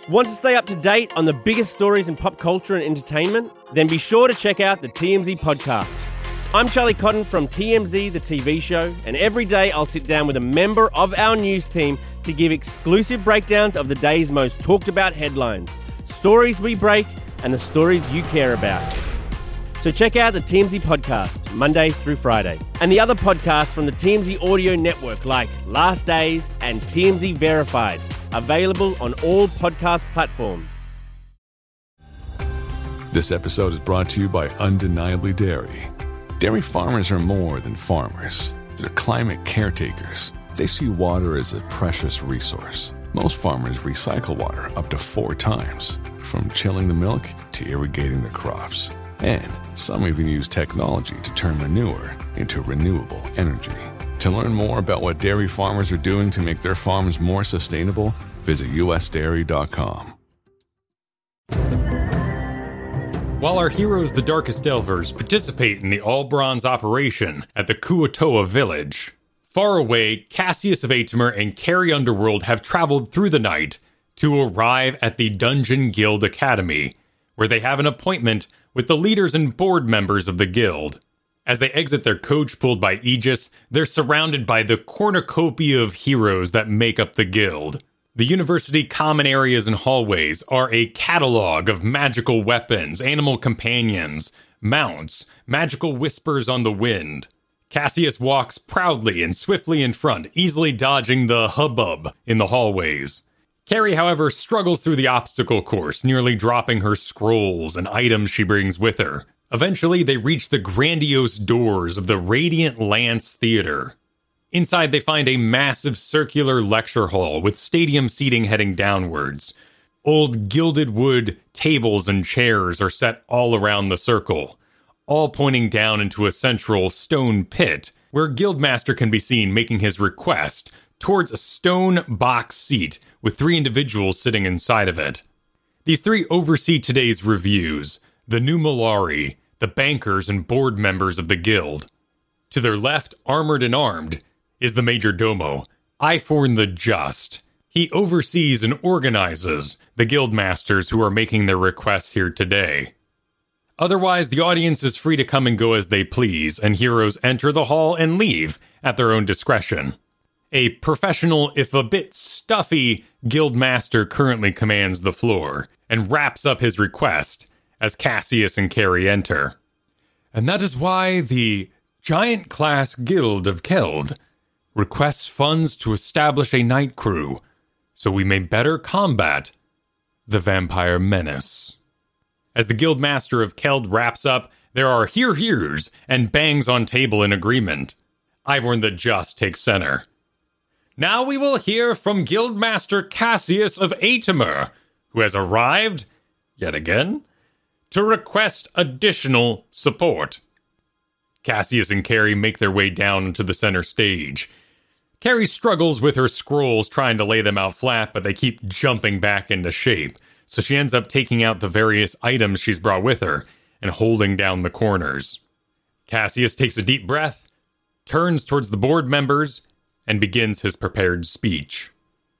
Want to stay up to date on the biggest stories in pop culture and entertainment? Then be sure to check out the TMZ podcast. I'm Charlie Cotton from TMZ, the TV show, and every day I'll sit down with a member of our news team to give exclusive breakdowns of the day's most talked about headlines, stories we break, and the stories you care about. So check out the TMZ podcast, Monday through Friday, and the other podcasts from the TMZ audio network like Last Days and TMZ Verified, available on all podcast platforms. This episode is brought to you by Undeniably Dairy. Dairy farmers are more than farmers. They're climate caretakers. They see water as a precious resource. Most farmers recycle water up to 4 times, from chilling the milk to irrigating their crops. And some even use technology to turn manure into renewable energy. To learn more about what dairy farmers are doing to make their farms more sustainable, visit usdairy.com. While our heroes, the Darkest Delvers, participate in the all-bronze operation at the Kuo-toa village, far away, Cassius of Aetemer and Carrie Underworld have traveled through the night to arrive at the Dungeon Guild Academy, where they have an appointment with the leaders and board members of the guild. As they exit their coach pulled by Aegis, they're surrounded by the cornucopia of heroes that make up the guild. The university common areas and hallways are a catalog of magical weapons, animal companions, mounts, magical whispers on the wind. Cassius walks proudly and swiftly in front, easily dodging the hubbub in the hallways. Carrie, however, struggles through the obstacle course, nearly dropping her scrolls and items she brings with her. Eventually, they reach the grandiose doors of the Radiant Lance Theater. Inside, they find a massive circular lecture hall with stadium seating heading downwards. Old gilded wood tables and chairs are set all around the circle, all pointing down into a central stone pit, where Guildmaster can be seen making his request towards a stone box seat with 3 individuals sitting inside of it. These 3 oversee today's reviews: the Numelari, the bankers and board members of the guild. To their left, armored and armed, is the Major Domo, Iphorn the Just. He oversees and organizes the guildmasters who are making their requests here today. Otherwise, the audience is free to come and go as they please, and heroes enter the hall and leave at their own discretion. A professional, if a bit stuffy, guildmaster currently commands the floor and wraps up his request as Cassius and Carrie enter. And that is why the Giant Class Guild of Keld requests funds to establish a night crew so we may better combat the vampire menace. As the Guildmaster of Keld wraps up, there are hears and bangs on table in agreement. Iphorn the Just takes center. Now we will hear from Guildmaster Cassius of Aetemer, who has arrived, yet again, to request additional support. Cassius and Carrie make their way down to the center stage. Carrie struggles with her scrolls trying to lay them out flat, but they keep jumping back into shape, so she ends up taking out the various items she's brought with her and holding down the corners. Cassius takes a deep breath, turns towards the board members, and begins his prepared speech.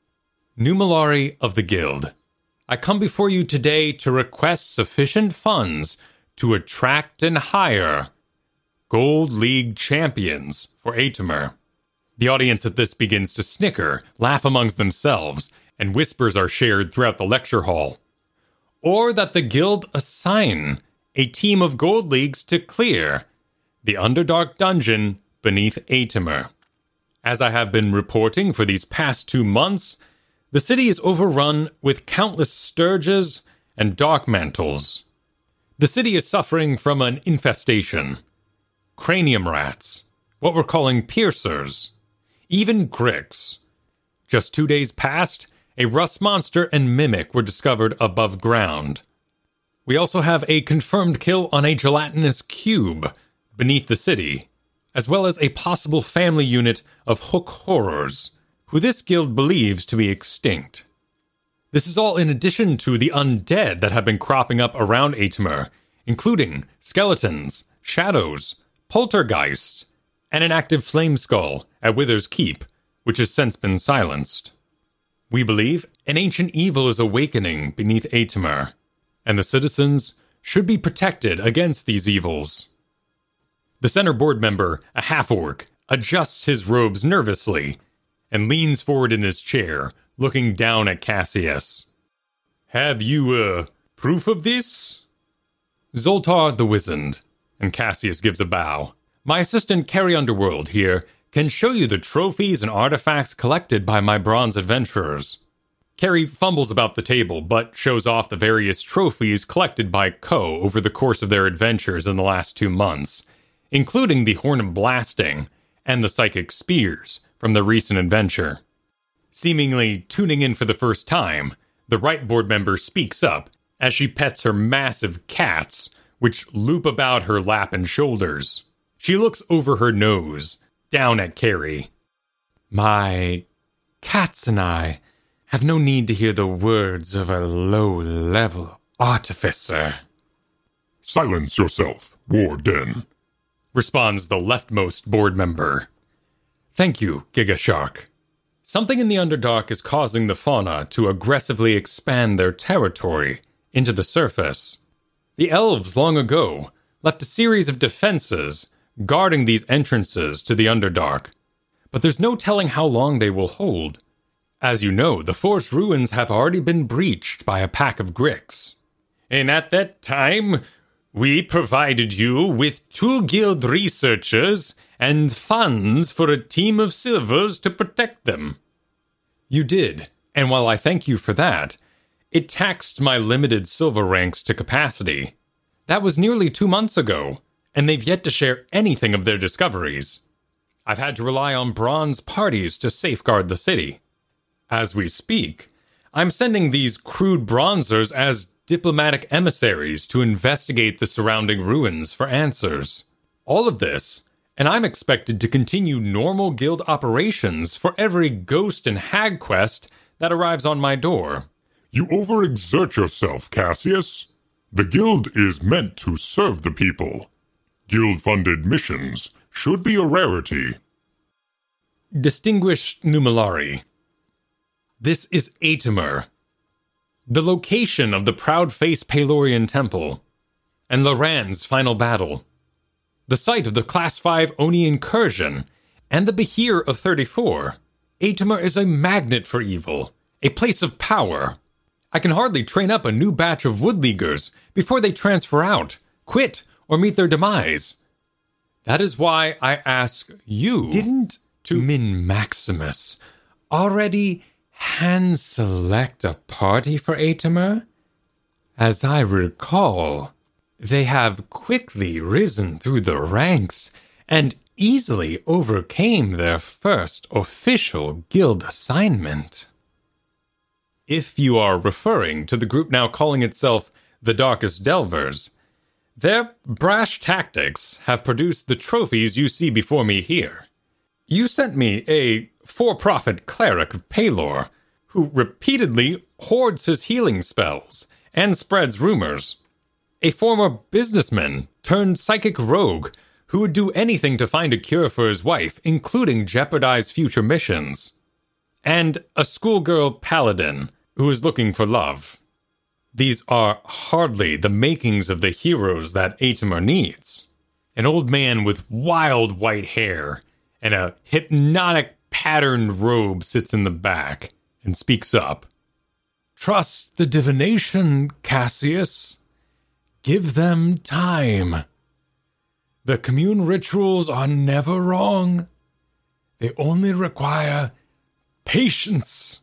Numelari of the Guild, I come before you today to request sufficient funds to attract and hire Gold League champions for Aetemer. The audience at this begins to snicker, laugh amongst themselves, and whispers are shared throughout the lecture hall. Or that the guild assign a team of Gold Leagues to clear the Underdark dungeon beneath Aetemer. As I have been reporting for these past 2 months, the city is overrun with countless sturges and dark mantles. The city is suffering from an infestation. Cranium rats, what we're calling piercers, even gricks. Just 2 days past, a rust monster and mimic were discovered above ground. We also have a confirmed kill on a gelatinous cube beneath the city, as well as a possible family unit of hook horrors, who this guild believes to be extinct. This is all in addition to the undead that have been cropping up around Aetemer, including skeletons, shadows, poltergeists, and an active flame skull at Wither's Keep, which has since been silenced. We believe An ancient evil is awakening beneath Aetmer, and the citizens should be protected against these evils. The center board member, a half-orc, adjusts his robes nervously and leans forward in his chair, looking down at Cassius. Have you, proof of this? Zoltar the Wizened, and Cassius gives a bow. My assistant Carrie Underworld here can show you the trophies and artifacts collected by my bronze adventurers. Carrie fumbles about the table, but shows off the various trophies collected by Ko over the course of their adventures in the last 2 months, including the Horn of Blasting and the Psychic Spears from the recent adventure. Seemingly tuning in for the first time, the right board member speaks up as she pets her massive cats, which loop about her lap and shoulders. She looks over her nose, down at Carrie. My cats and I have no need to hear the words of a low-level artificer. Silence yourself, Warden, responds the leftmost board member. Thank you, Gigashark. Something in the Underdark is causing the fauna to aggressively expand their territory into the surface. The elves long ago left a series of defenses guarding these entrances to the Underdark, but there's no telling how long they will hold. As you know, the forest ruins have already been breached by a pack of Grix. And at that time, we provided you with 2 guild researchers and funds for a team of silvers to protect them. You did, and while I thank you for that, it taxed my limited silver ranks to capacity. That was nearly 2 months ago, and they've yet to share anything of their discoveries. I've had to rely on bronze parties to safeguard the city. As we speak, I'm sending these crude bronzers as diplomatic emissaries to investigate the surrounding ruins for answers. All of this, and I'm expected to continue normal guild operations for every ghost and hag quest that arrives on my door. You overexert yourself, Cassius. The guild is meant to serve the people. Guild-funded missions should be a rarity. Distinguished Numelari, this is Aetmer, the location of the Proudface Pelorian Temple, and Loran's final battle, the site of the Class 5 Oni incursion, and the Behir of 34. Aetmer is a magnet for evil, a place of power. I can hardly train up a new batch of Woodleaguers before they transfer out, quit, or meet their demise. That is why I ask you... Didn't Min Maximus already hand-select a party for Aetmer? As I recall, they have quickly risen through the ranks and easily overcame their first official guild assignment. If you are referring to the group now calling itself the Darkest Delvers, their brash tactics have produced the trophies you see before me here. You sent me a for-profit cleric of Pelor, who repeatedly hoards his healing spells and spreads rumors. A former businessman turned psychic rogue who would do anything to find a cure for his wife, including jeopardize future missions. And a schoolgirl paladin who is looking for love. These are hardly the makings of the heroes that Aetmer needs. An old man with wild white hair and a hypnotic patterned robe sits in the back and speaks up. Trust the divination, Cassius. Give them time. The commune rituals are never wrong. They only require patience.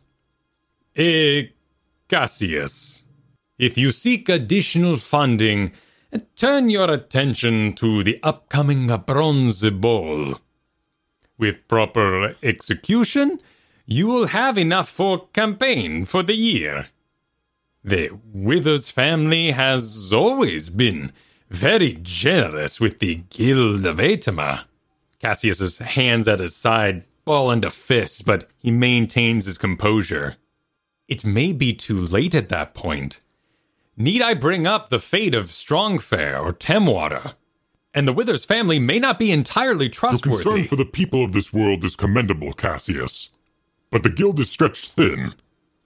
Cassius, if you seek additional funding, turn your attention to the upcoming Bronze Bowl. With proper execution, you will have enough for campaign for the year. The Withers family has always been very generous with the Guild of Aetmer. Cassius's hands at his side ball into fists, but he maintains his composure. It may be too late at that point. Need I bring up the fate of Strongfair or Temwater? And the Withers family may not be entirely trustworthy. Your concern for the people of this world is commendable, Cassius. But the guild is stretched thin.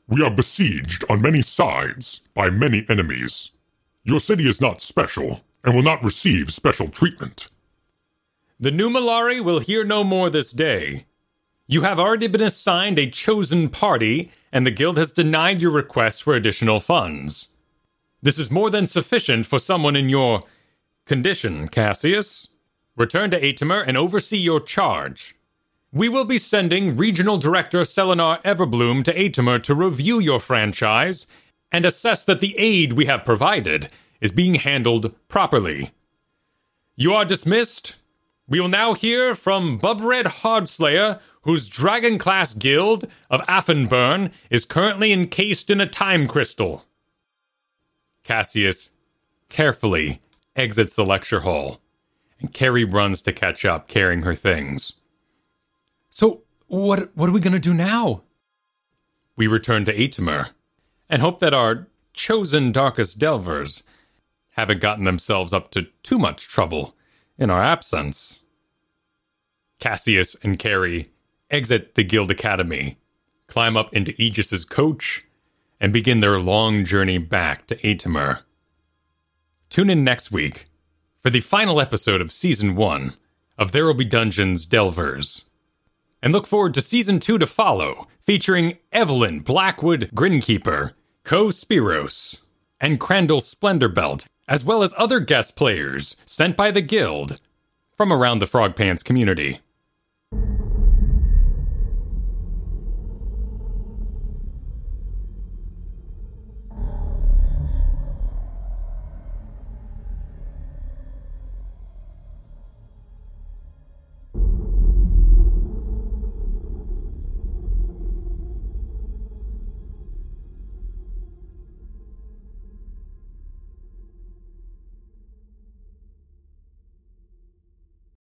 We are besieged on many sides by many enemies. Your city is not special and will not receive special treatment. The Numenari will hear no more this day. You have already been assigned a chosen party, and the guild has denied your request for additional funds. This is more than sufficient for someone in your condition, Cassius. Return to Aetimer and oversee your charge. We will be sending Regional Director Selenar Everbloom to Aetimer to review your franchise and assess that the aid we have provided is being handled properly. You are dismissed. We will now hear from Bubred Hardslayer, whose Dragon-class guild of Affenburn is currently encased in a time crystal. Cassius carefully exits the lecture hall, and Carrie runs to catch up, carrying her things. So, what are we going to do now? We return to Aetimer, and hope that our chosen Darkest Delvers haven't gotten themselves up to too much trouble in our absence. Cassius and Carrie exit the Guild Academy, climb up into Aegis's coach, and begin their long journey back to Aetimer. Tune in next week for the final episode of Season 1 of There Will Be Dungeons Delvers. And look forward to Season 2 to follow, featuring Evelyn Blackwood Grinkeeper, Co-Spiros, and Crandall Splendorbelt, as well as other guest players sent by the Guild from around the Frog Pants community.